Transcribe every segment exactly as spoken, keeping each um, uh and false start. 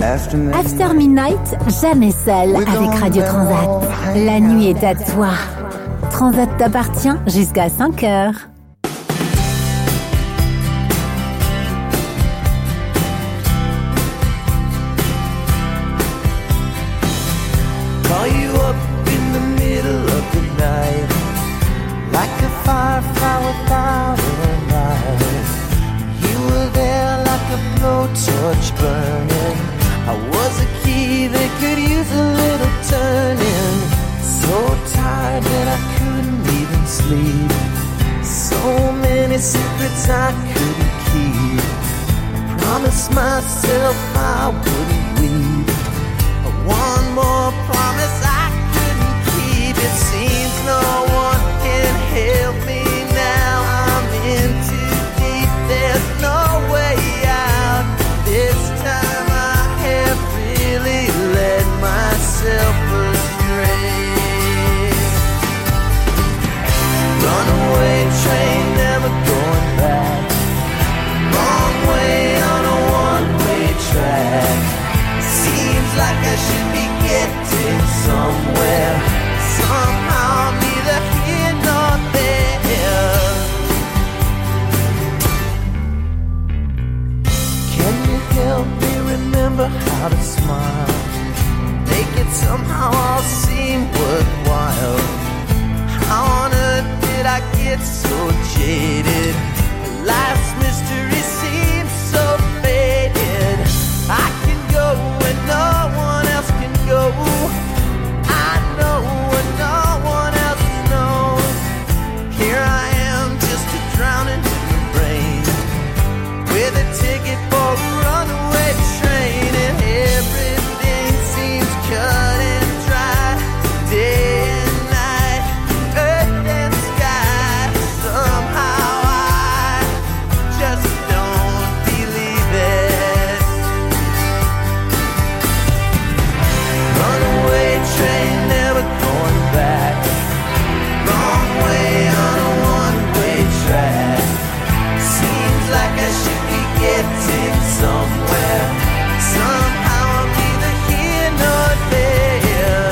After Midnight, jamais seul avec Radio Transat. La nuit est à toi. Transat t'appartient jusqu'à cinq heures. Call you up in the middle of the night, like a firefly without a light. You were there like a blowtorch burning. I was a key that could use a little turning. So tired that I couldn't even sleep. So many secrets I couldn't keep. I promised myself I wouldn't weep. One more promise I couldn't keep. It seems no one can help me now. I'm in too deep. There's no way out. This time I have really led myself astray. Runaway train, never going back. Wrong way on a one-way track. Seems like I should be getting somewhere. Somehow I'm neither here nor there. Can you help me remember how to smile? Make it somehow all seem worthwhile. How on earth did I get so jaded? Life's mystery seems so faded. I can go when no one else can go. I know when no one else knows. Here I am, just a drowning in the rain, with a ticket for a runaway train, and everything seems cut and dry. Day and night, earth and sky. Somehow I just don't believe it. Runaway train, never going back. Wrong way on a one-way track. Seems like I should be getting somewhere. Somehow I'm neither here nor there.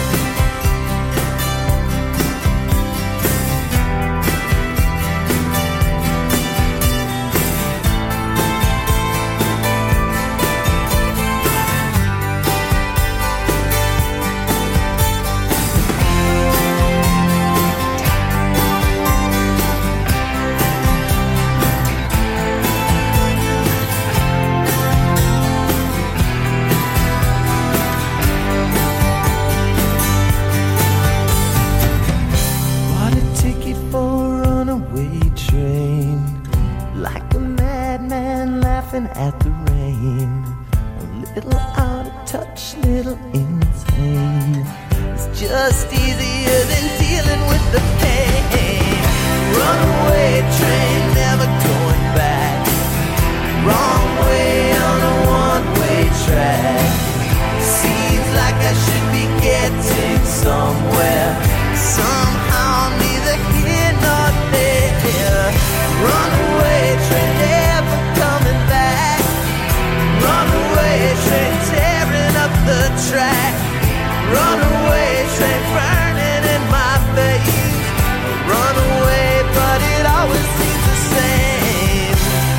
Bought a ticket for a runaway train, like a madman laughing at the rain. A little out of touch, little insane. It's just easier than dealing with the pain. Runaway train, never going back. Wrong way on a one-way track. Seems like I should be getting somewhere. Somehow I'm neither here nor there. Runaway train, never coming back. Runaway train, tearing up the track. Runaway train, burning in my face. Runaway, but it always seems the same.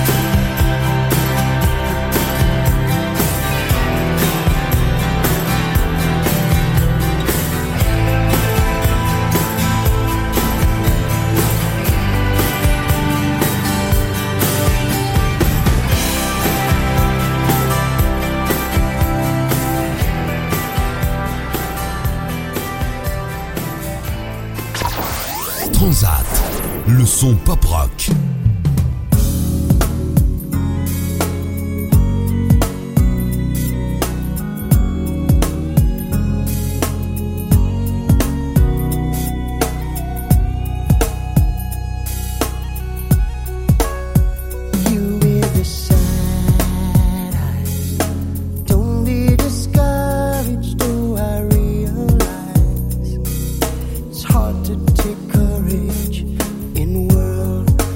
Transat, le son pop rock. You with the sad eyes, don't be discouraged, do I realize it's hard to take courage in a world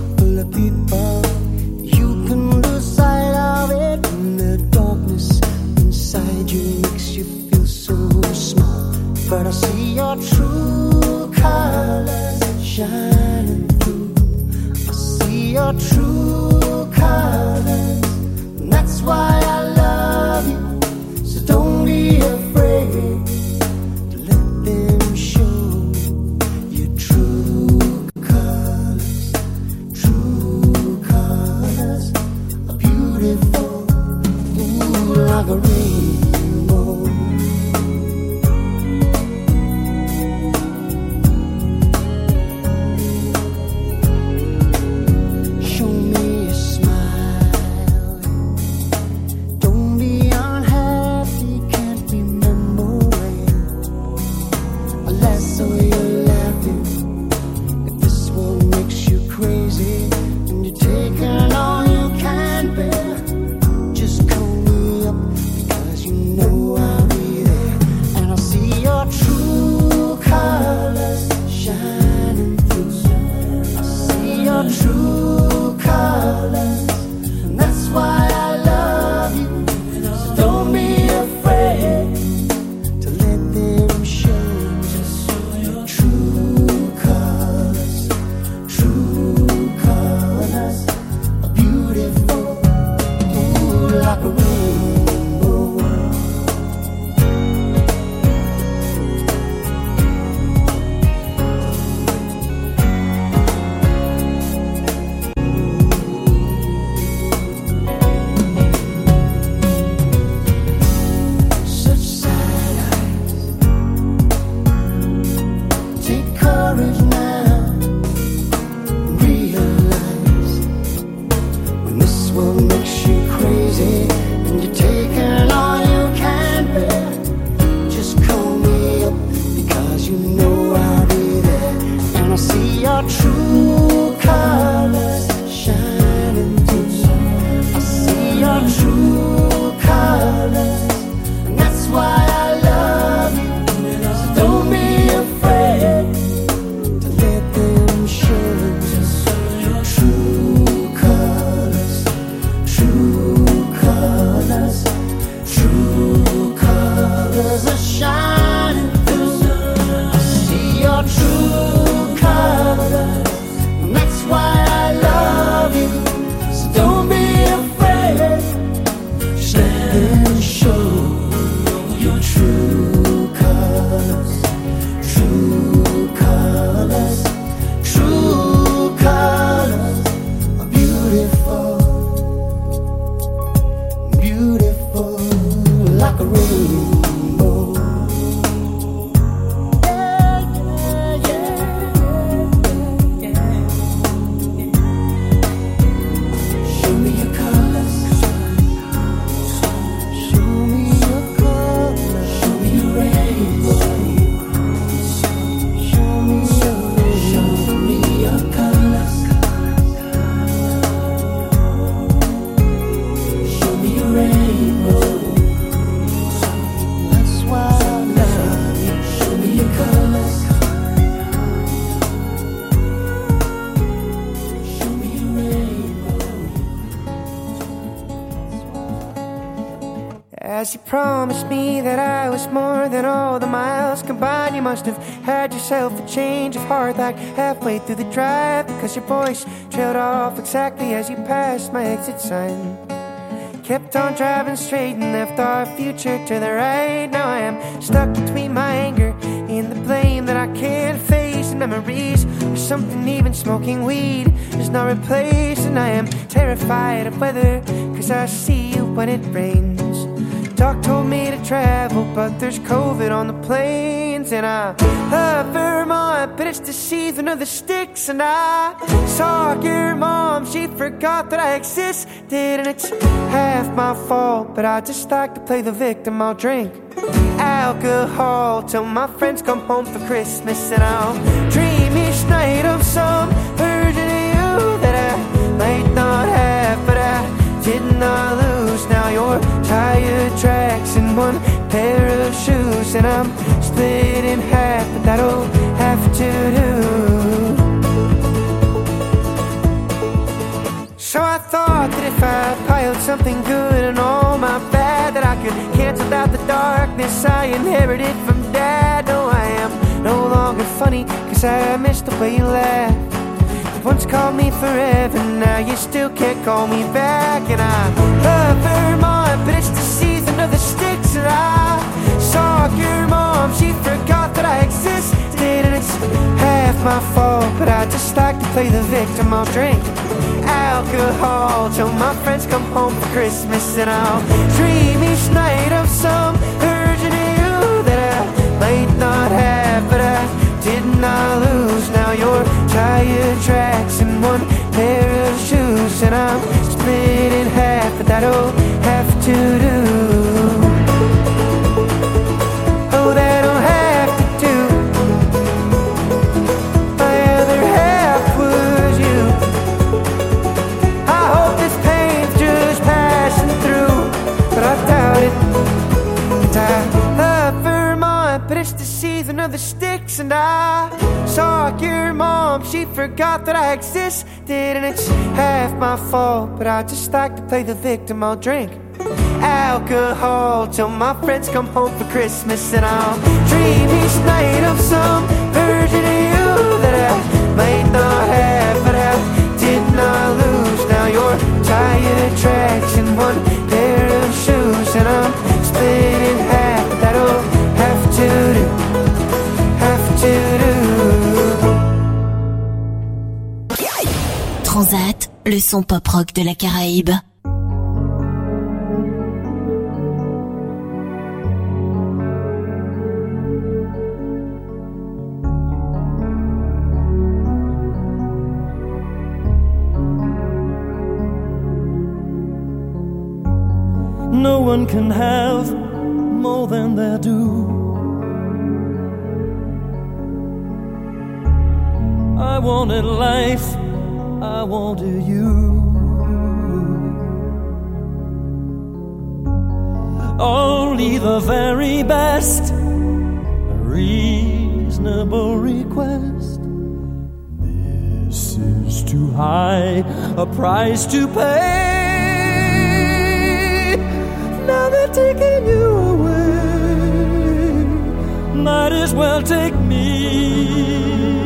like a rainbow. Such sad eyes. Take courage now. Realize when this world makes you crazy and you're taking all you can bear, just call me up because you know I'll be there, and I'll see your true colors shining through. I see your true colors, and that's why I love you. So don't be afraid to let them show your true colors, true colors, true colors are shining through. I see your true colors, and that's why I love you. So don't be afraid, just let them show your true colors, true colors, true colors are beautiful, beautiful like a rainbow. Yeah, yeah, yeah, yeah. Show me your colors, show me your colors, show me your rainbow. Show me your, show me your colors. Show me your rainbow. That's why I love you. Show me your colors. Show me your rainbow. As you promised me that I was more than all the miles combined, you must have had yourself a change of heart like halfway through the drive, because your voice trailed off exactly as you passed my exit sign. Kept on driving straight and left our future to the right. Now I am stuck between my anger and the blame that I can't face, and memories of something even smoking weed is not replaced. And I am terrified of weather, cause I see you when it rains. Doc told me to travel, but there's COVID on the planes. And I love Vermont, but it's the season of the sticks. And I saw your mom, she forgot that I existed, and it's half my fault, but I just like to play the victim. I'll drink alcohol till my friends come home for Christmas, and I'll dream each night of some version of you that I might not have, but I did not lose. Now you're tire tracks and one pair of shoes, and I'm split in half, but that'll have to do. So I thought that if I piled something good and all my bad, that I could cancel out the darkness I inherited from Dad. No, I am no longer funny, cause I miss the way you laugh. You once called me forever, now you still can't call me back. And I love Vermont, but it's the season of the sticks. And I saw your mom, she forgot that I existed, and it's half my fault, but I just like to play the victim. I'll drink alcohol till my friends come home for Christmas, and I'll dream each night of some version of you that I might not have, but I did not lose. Now you're tire tracks and one pair of shoes, and I'm split in half, but that'll have to do. Oh, that'll have to do. My other half was you. I hope this pain's just passing through, but I doubt it. And I love Vermont, but it's the season of the sticks. And I saw your mom, she forgot that I existed, and it's half my fault, but I just like to play the victim. I'll drink alcohol till my friends come home for Christmas, and I'll dream each night of some version of you that I might not have, but I did not lose. Now you're tire tracks and one pair le son pop-rock de la Caraïbe. No one can have more than they do. I wanted life, I wanted you. Only the very best, a reasonable request. This is too high a price to pay. Now they're taking you away. Might as well take me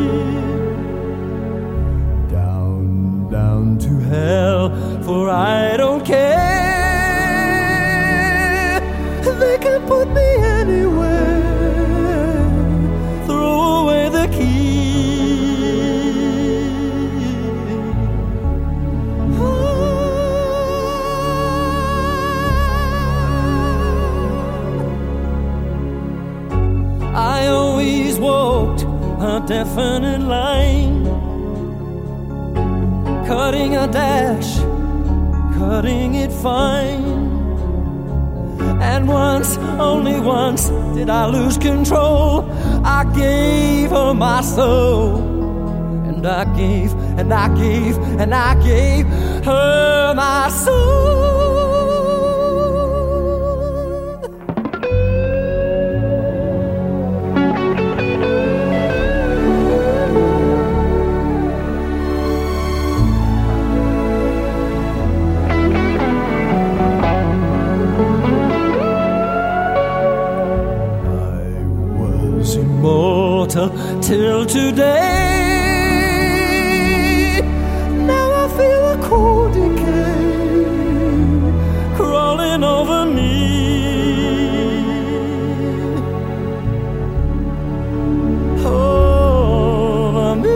down, down to hell, for I don't care. They can put me anywhere. Throw away the key. I always walked a definite line, cutting a dash, cutting it fine. And once, only once, did I lose control. I gave her my soul, and I gave, and I gave, and I gave her my soul. Till today, now I feel a cold decay crawling over me. Over me.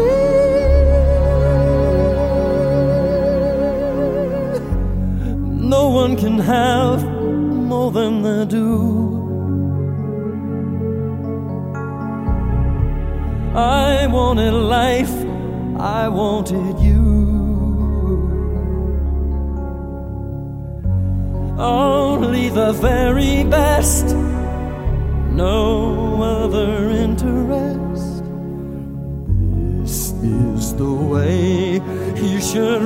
No one can have more than they do. I wanted life, I wanted you. Only the very best, no other interest. This is the way you should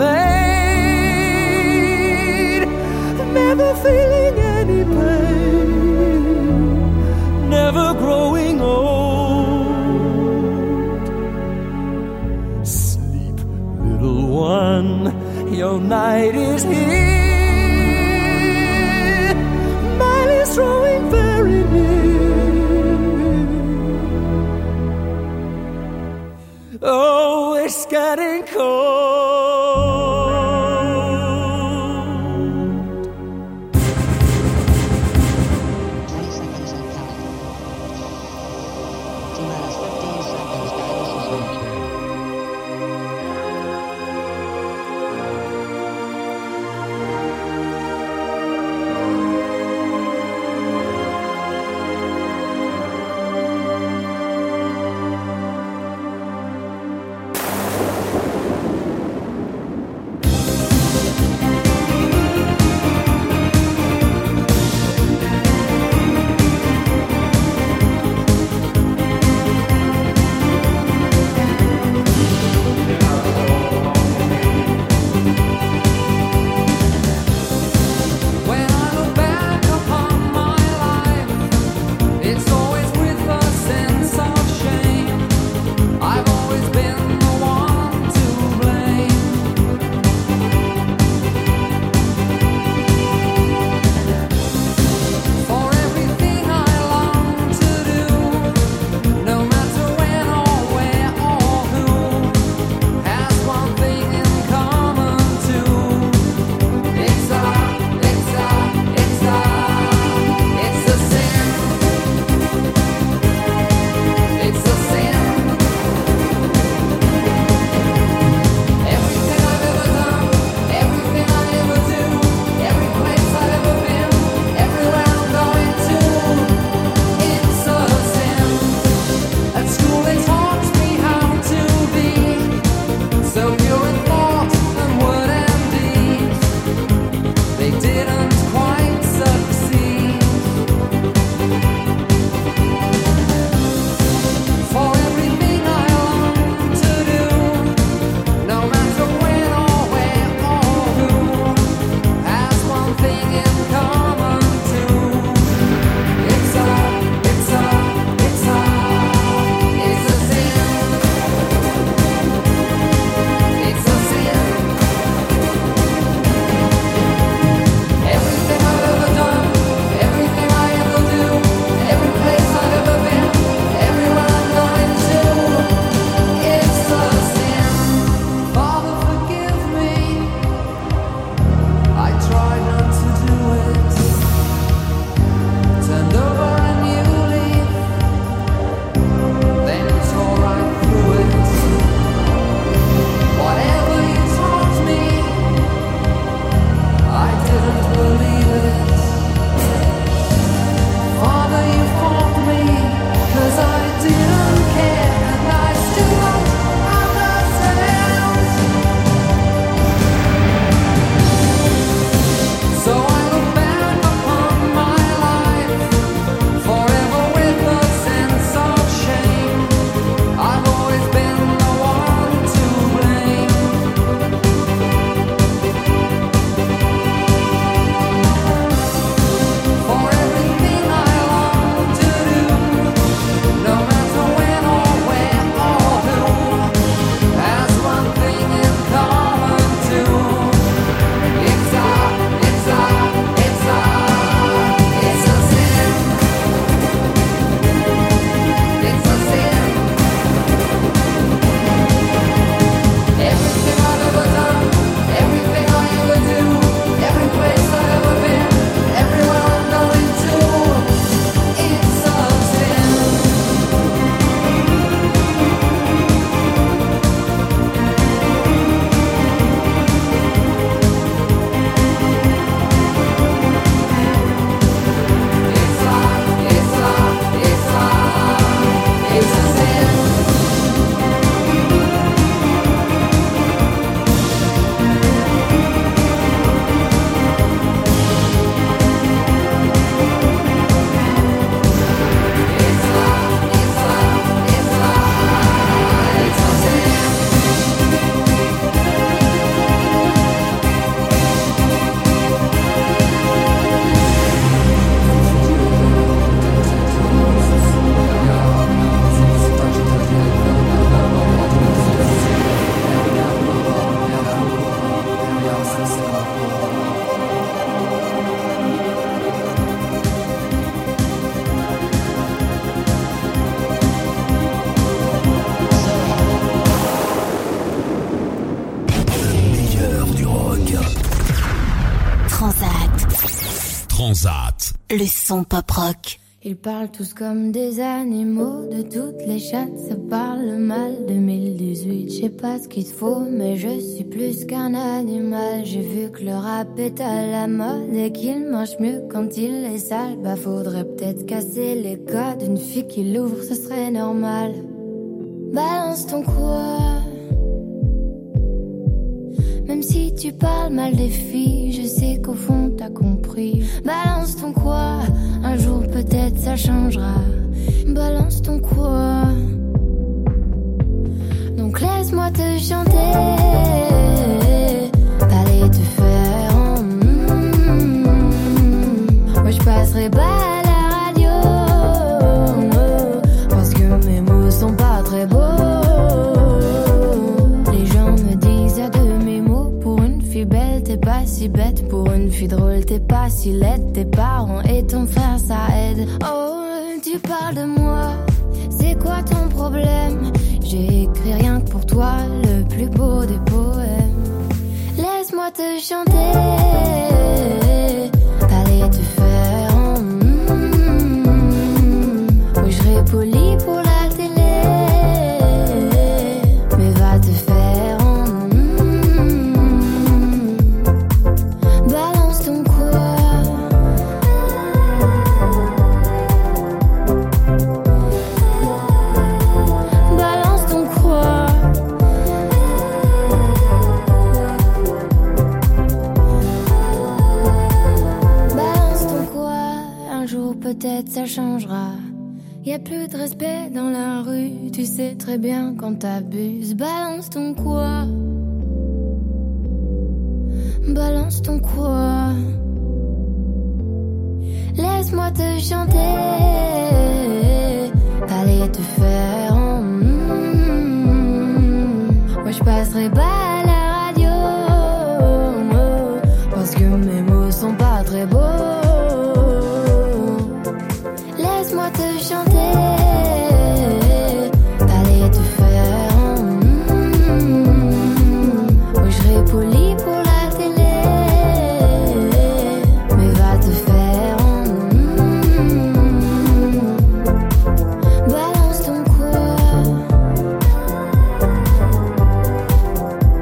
remain. Never feeling any pain, never growing old. One, your night is here. Mine is drawing very near. Oh, it's getting cold. twenty seconds and counting. T minus fifteen seconds. Guidance is reached. Transat. Le son pop rock. Ils parlent tous comme des animaux, de toutes les chattes, ça parle mal. deux mille dix-huit, je sais pas ce qu'il te faut, mais je suis plus qu'un animal. J'ai vu que le rap est à la mode et qu'il mange mieux quand il est sale. Bah faudrait peut-être casser les codes, une fille qui l'ouvre, ce serait normal. Balance ton quoi. Même si tu parles mal des filles, je sais qu'au fond t'as compris. Balance ton quoi, un jour peut-être ça changera. Balance ton quoi. Donc laisse-moi te chanter. Allez te faire en mm, moi je passerai pas à la radio, parce que mes mots sont pas très beaux. Les gens me disent à de mes mots, pour une fille belle t'es pas si bête, pour une fille drôle t'es pas si laide. Tes parents et ton frère ça aide. Oh tu parles de moi, c'est quoi ton problème? J'ai écrit rien que pour toi, le plus beau des poèmes. Laisse-moi te chanter. Allez te faire en mm, oui je serai poli pour la télé, mais va te faire en mm, balance ton quoi. Balance ton quoi. Balance ton quoi. Un jour peut-être ça changera. Y'a plus de respect dans la rue, tu sais très bien quand t'abuses. Balance ton quoi. Balance ton quoi. Laisse-moi te chanter. Allez te faire en mm, moi je passerai pas à la radio, parce que mes mots sont pas très beaux. Laisse-moi te chanter. Allez te faire en mm, oui je serai poli pour la télé, mais va te faire en mm, balance ton quoi.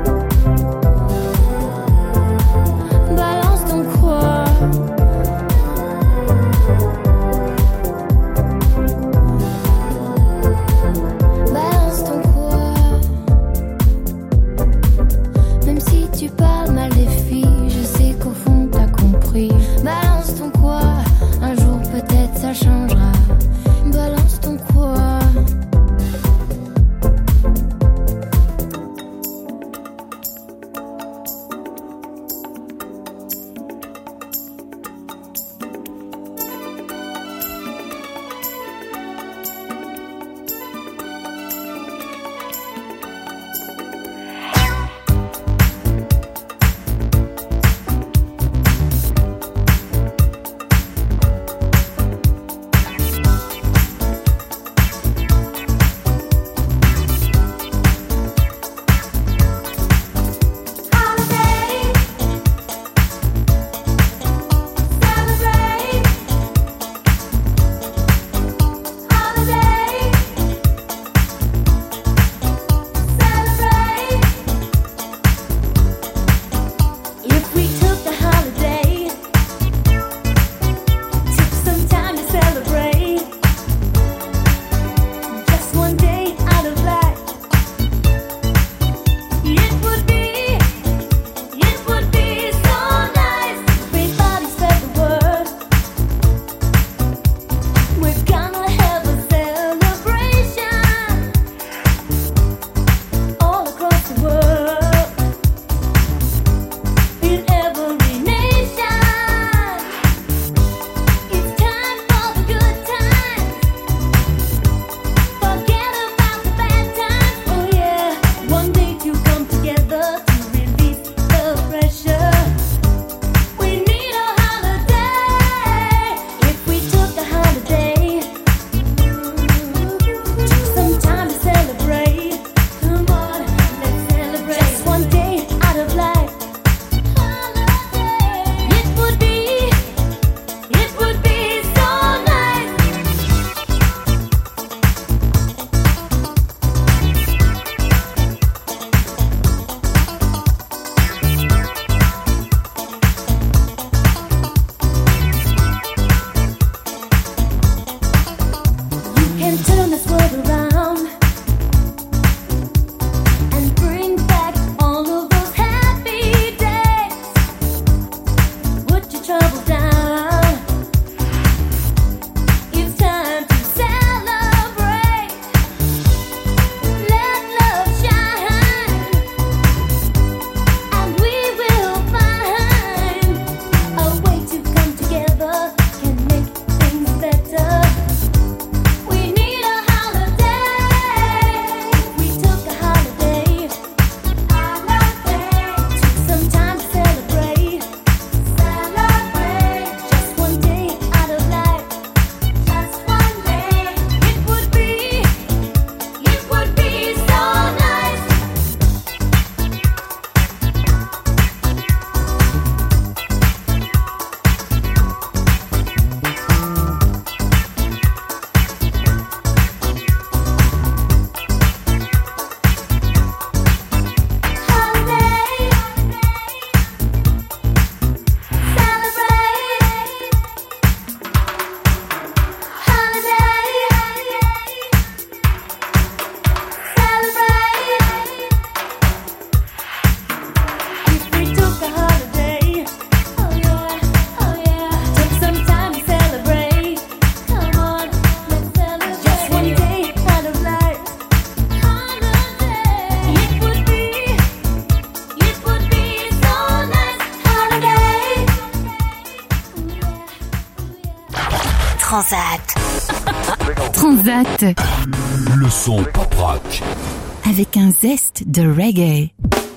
Transat. Transat. Le son pop rock. Avec un zeste de reggae.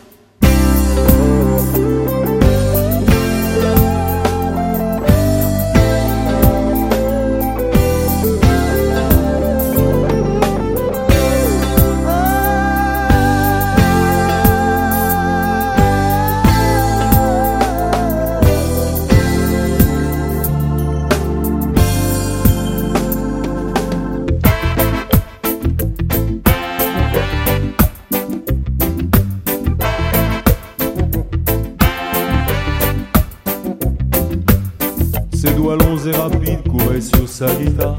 Ses doigts longs et rapides couraient sur sa guitare.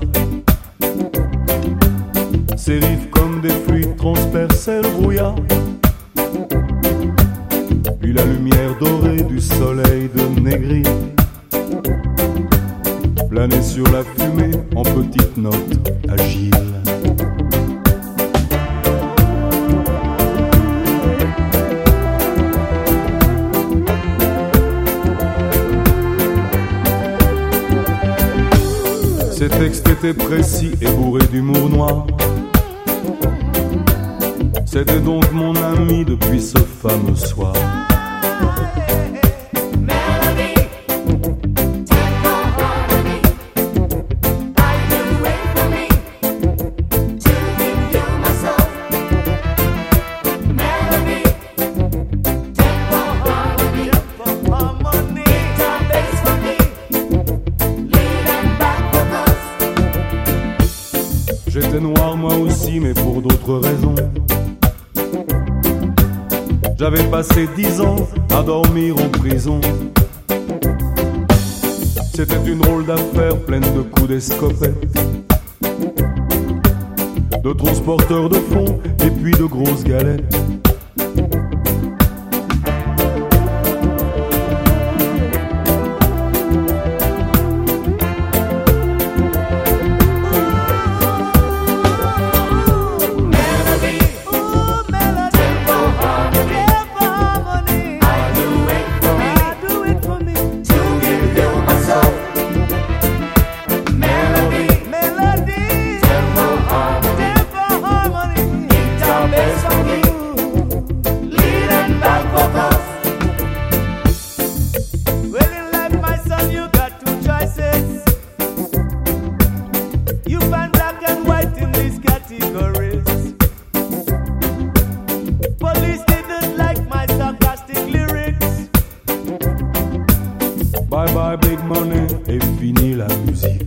Ses riffs comme des fluides transperçaient le brouillard. Puis la lumière dorée du soleil de Négri planait sur la fumée en petites notes agiles. Ses textes étaient précis et bourrés d'humour noir. C'était donc mon ami depuis ce fameux soir. J'étais noir moi aussi, mais pour d'autres raisons. J'avais passé dix ans à dormir en prison. C'était une drôle d'affaire pleine de coups d'escopette, de transporteurs de fonds et puis de grosses galettes. Bye bye big money et fini la musique.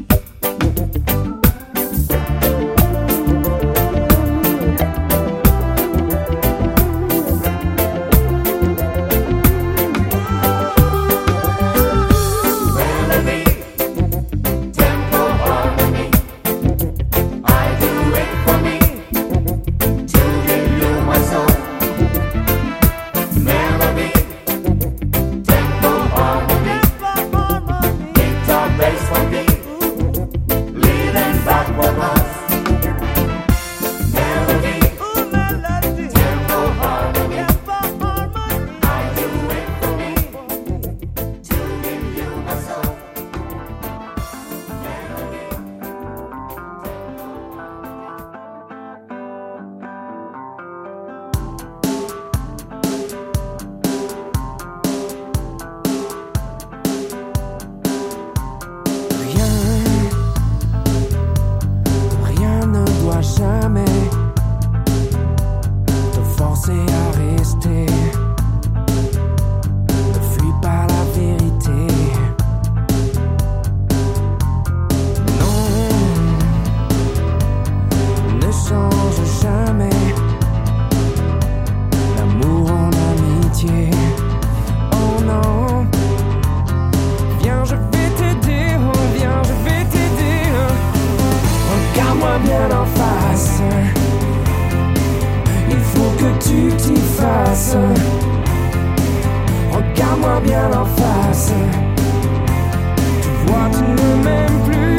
Regarde-moi bien en face. Tu vois, tu ne m'aimes plus.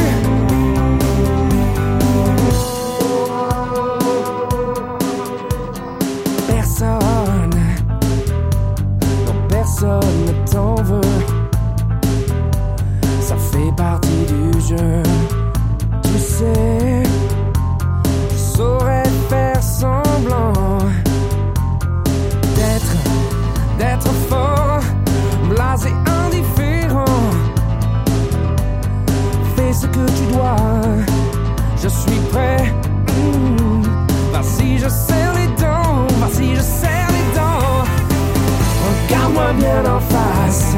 Personne, non personne ne t'en veut. Ça fait partie du jeu. que tu dois. Je suis prêt. Mmh. Vas-y, je serre les dents. Vas-y, je serre les dents. Regarde-moi bien en face.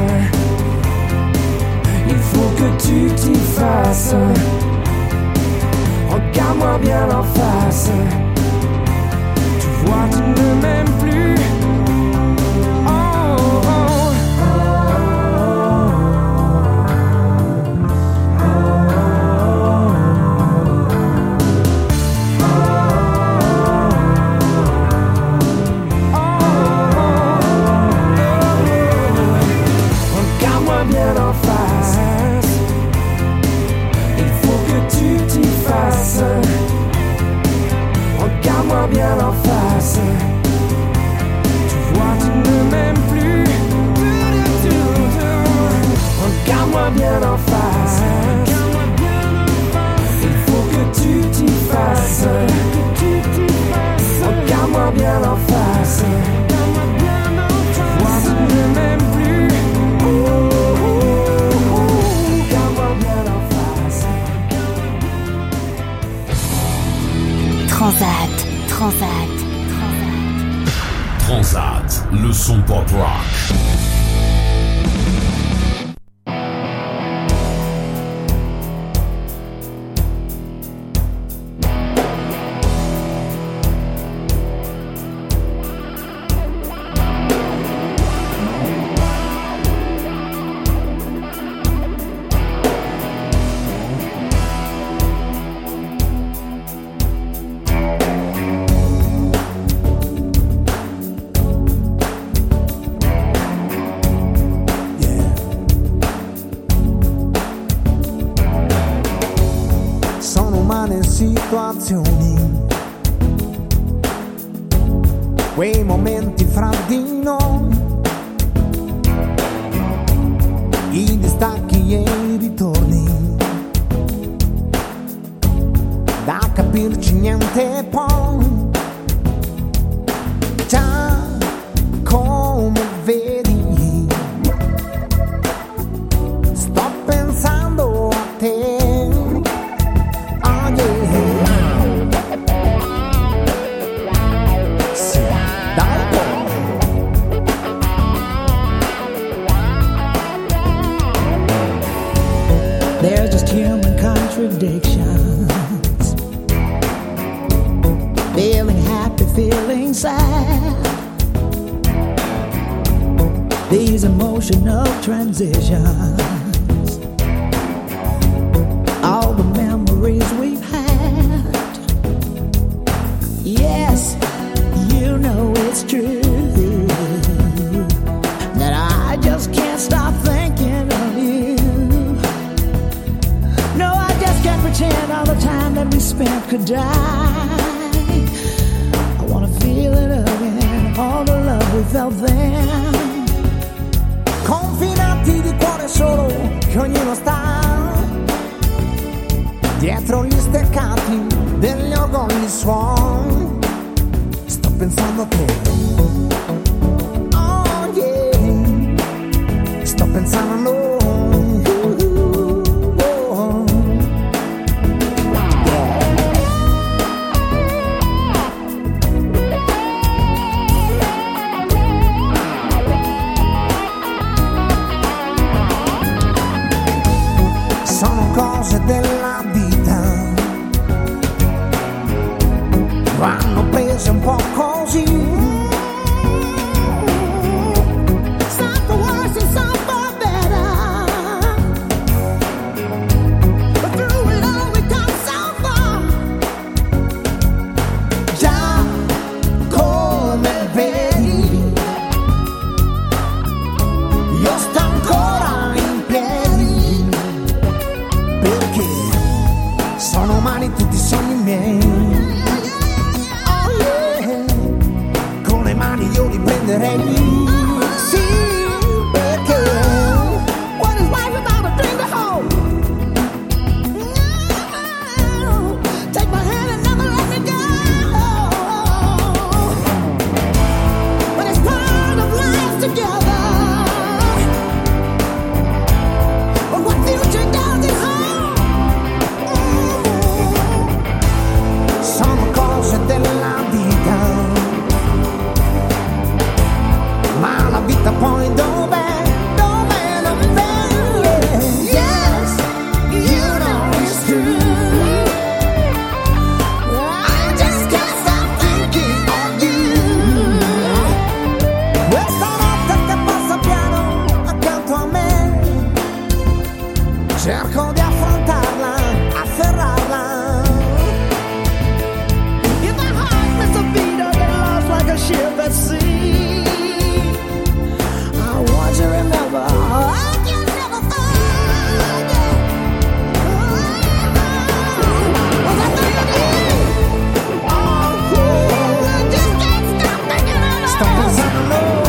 Il faut que tu t'y fasses. Regarde-moi bien en face. Tu vois, tu ne m'aimes plus. Oh, oh. Regarde-moi bien en face. Il faut que tu t'y fasses. Regarde-moi bien en face. Tu vois, tu ne m'aimes plus. Regarde-moi bien en face. Il faut que tu t'y fasses. Regarde-moi bien en face. Tu vois, tu ne m'aimes plus. Regarde-moi bien en face. Transat, Transat, Transat. Transat, le son pop rock. Situazioni, quei momenti fra di noi, i distacchi e i ritorni, da capirci niente poi, già come vedi, sto pensando a te. They're just human contradictions. Feeling happy, feeling sad. These emotional transitions. All the memories we've had. Yes, you know it's true that I just can't stop thinking of you. No, I just can't pretend all the time that we spent could die. I wanna feel it again, all the love we felt then. Confinati di cuore solo, che ognuno sta dietro gli steccati degli orgogli suoni. Sto pensando a te. Oh yeah, sto pensando a noi. Cose della vita vanno prese un po' così. Some for worse and some for better, but through it all we come so far. Già come vedi, io sto ancora in piedi, perché sono umani tutti i sogni miei. Oh yeah, con le mani io li prenderei. Sì, perché what is life without a dream to hold? No, take my hand and never let me go. But it's part of life together. But what future does it hold? cerco di affrontarla, afferrarla. If my heart missed a beat, I get lost like a ship at sea. I want you to remember, I can never forget. Was I thinking you? Oh, I just can't stop thinking of love. Stop this on the road.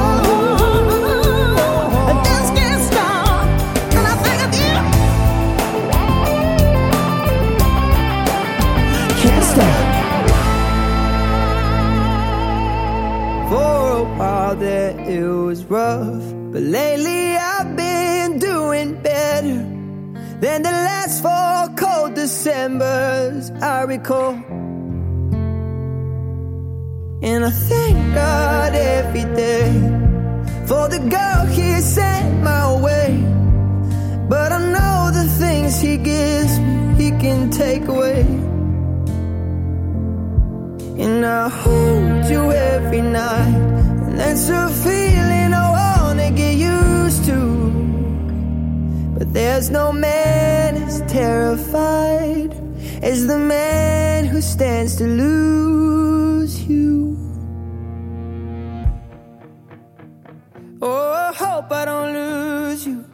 For a while there it was rough, but lately I've been doing better than the last four cold Decembers I recall. And I thank God every day for the girl He sent my way. But I know the things He gives me, He can take away. And I hold you every night, and that's a feeling I wanna get used to. But there's no man as terrified as the man who stands to lose you. Oh, I hope I don't lose you.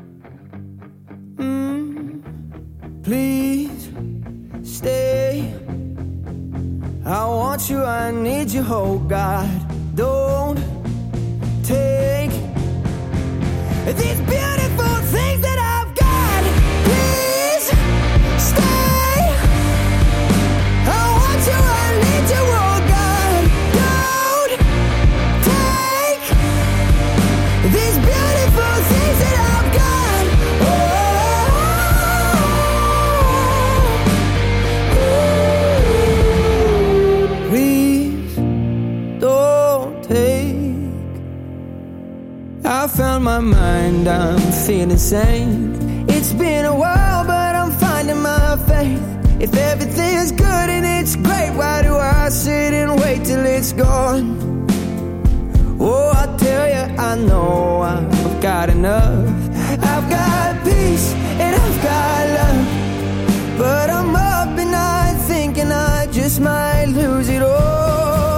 Mm, please stay. I want you, I need you, oh God. Don't take these beautiful things that I've got. Please stay. I want you, I need you, oh God. Don't take these beautiful things that I've got. Oh, please don't take. I found my mind, I'm feeling sane. It's been a while, but I'm finding my faith. If everything's good and it's great, why do I sit and wait till it's gone? Oh, I tell you, I know I've got enough. I've got peace and I've got love, but I'm up at night thinking I just might lose it all.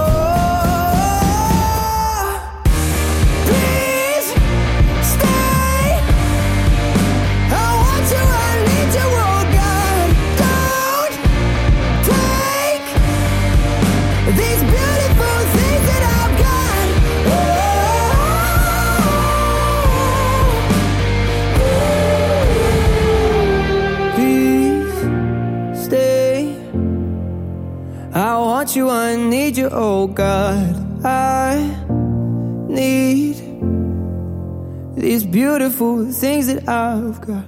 You, I need you, oh God. I need these beautiful things that I've got.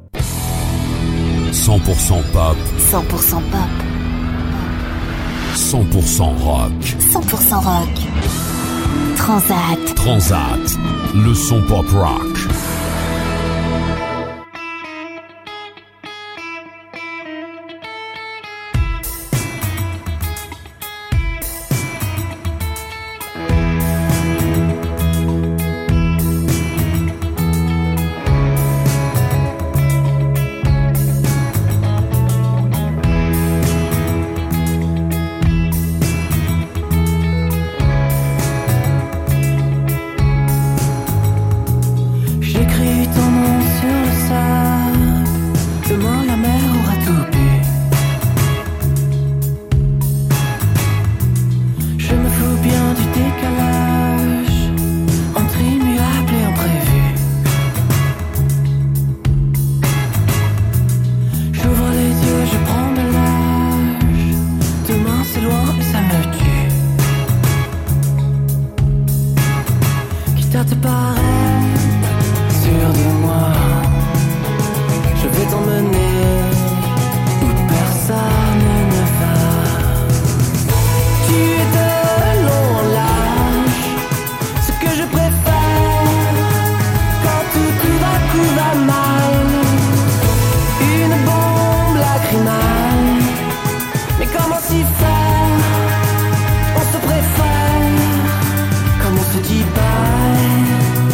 cent pour cent pop. cent pour cent pop. cent pour cent rock. cent pour cent rock. Transat. Transat. Le son pop rock. On se préfère, comme on se dit bye.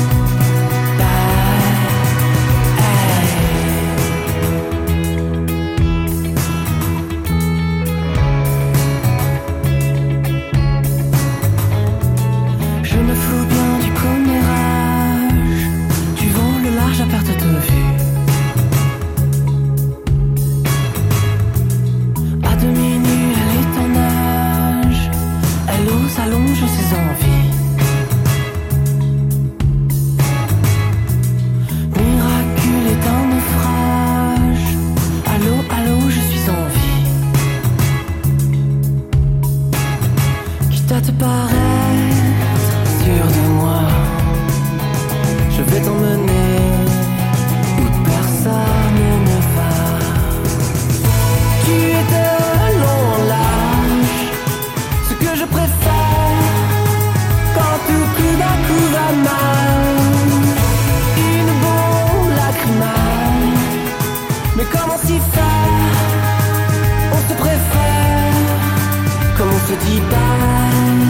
Mais comment s'y faire? On se préfère, comme on se dit bye,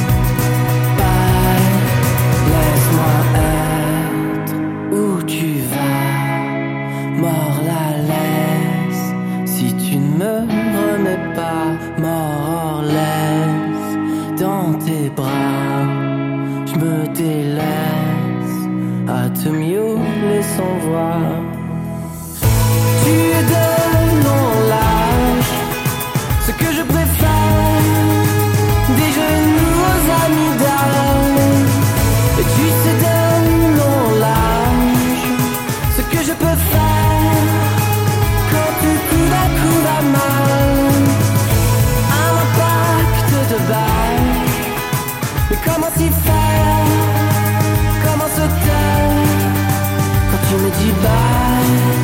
bye. Laisse-moi être où tu vas, mors la laisse. Si tu ne me remets pas, mort laisse dans tes bras. Je me délaisse à te miauler sans voir. Tu es de mon lâche, ce que je préfère, des genoux aux amygdales. Et tu sais de mon lâche, ce que je peux faire, quand tout coup d'un coup va mal. Un impact de balle, mais comment s'y faire, comment se taire, quand tu me dis bye.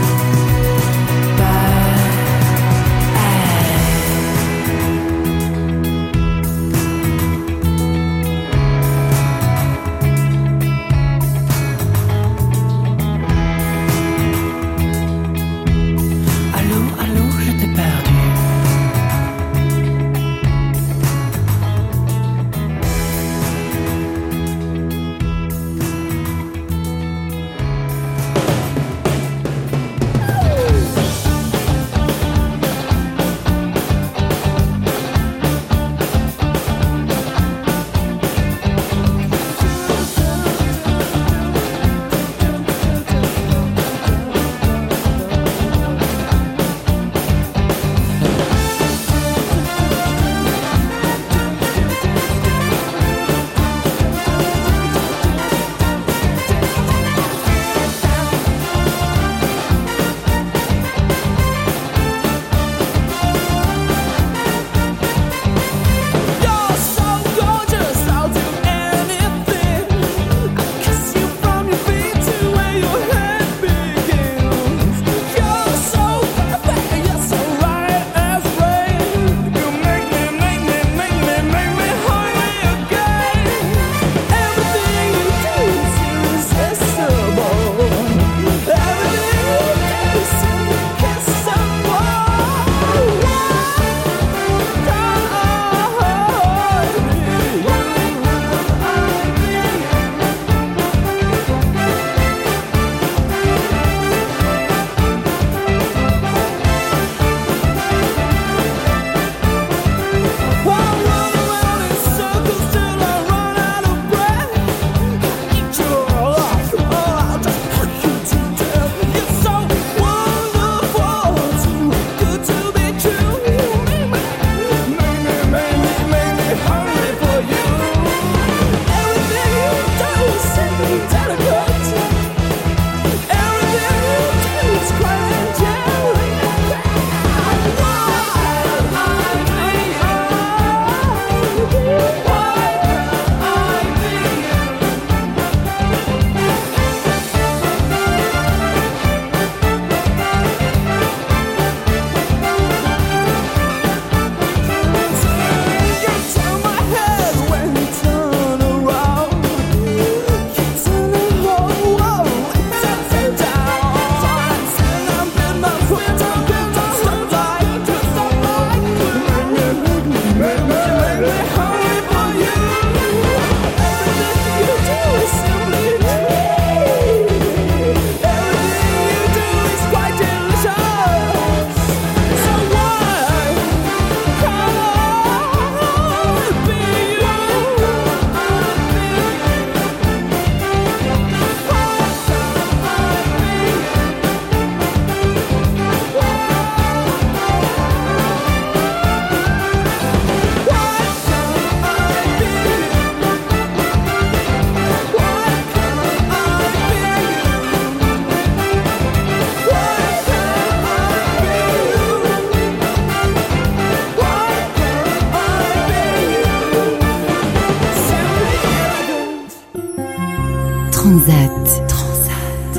Transat. Transat.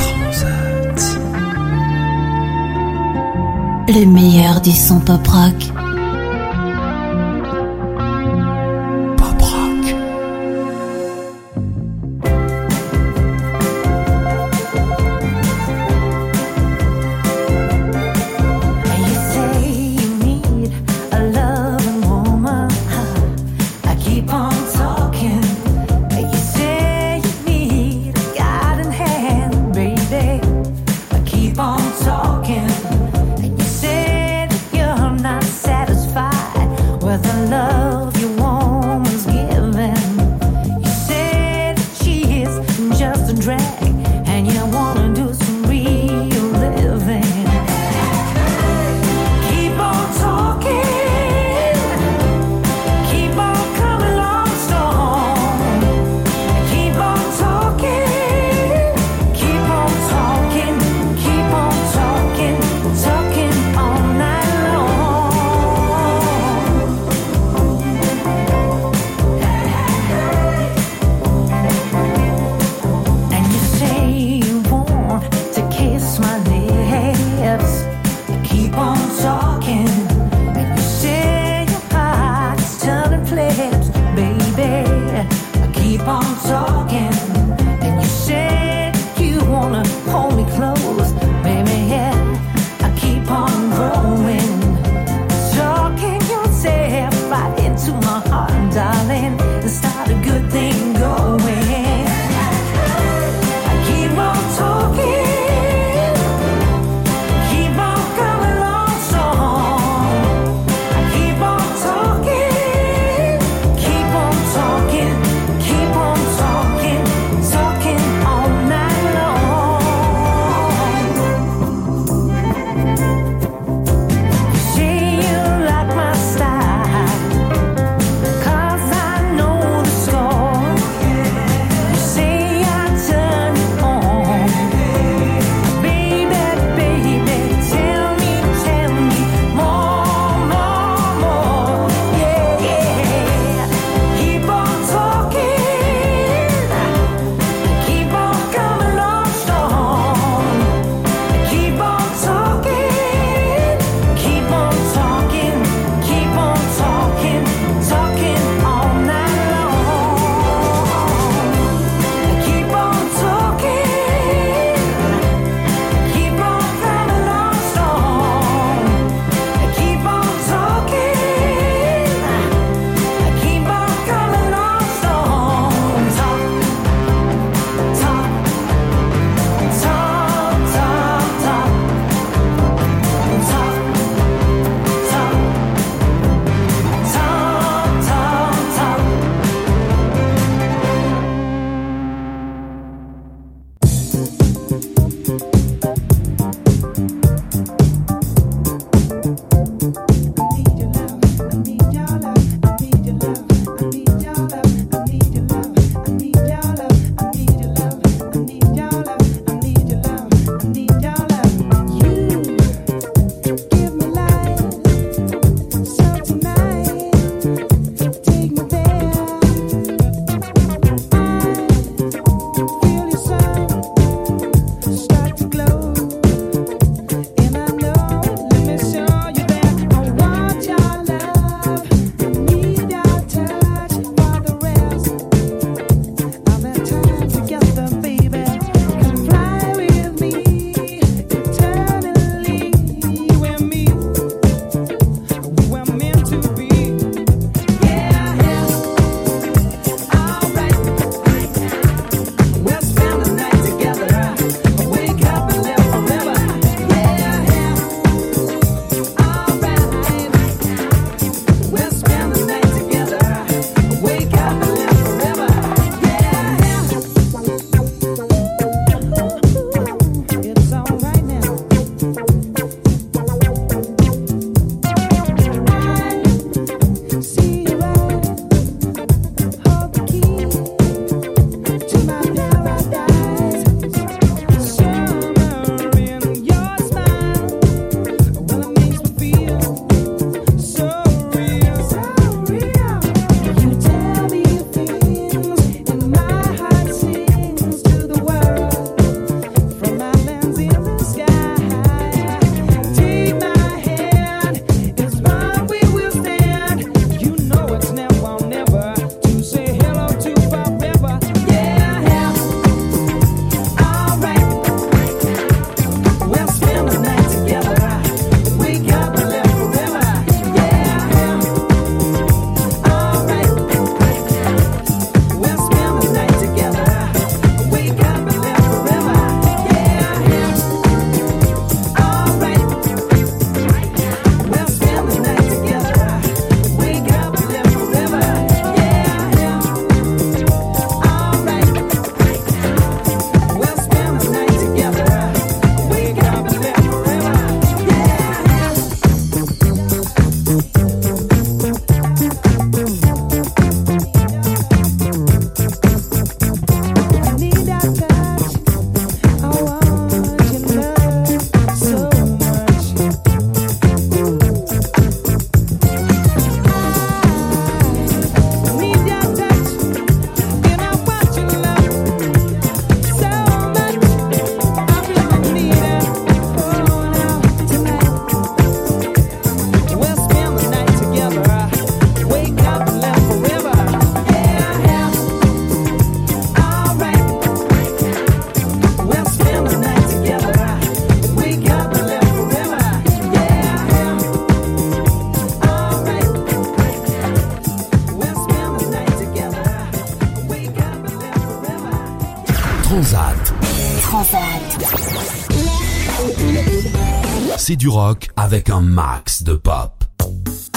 Transat. Le meilleur du son pop rock. Pop rock. Transat. Transat. C'est du rock avec un max de pop.